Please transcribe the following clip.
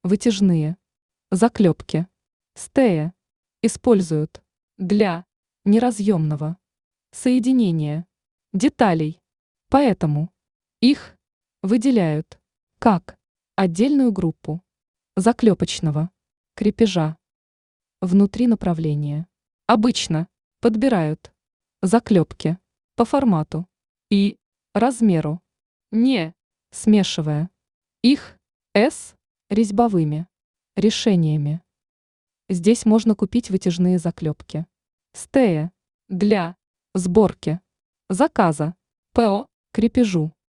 Вытяжные заклепки стея используют для неразъемного соединения деталей, поэтому их выделяют как отдельную группу заклепочного крепежа. Внутри направления обычно подбирают заклепки по формату и размеру, не смешивая их с резьбовыми решениями. Здесь можно купить вытяжные заклепки стея для сборки заказа по крепежу.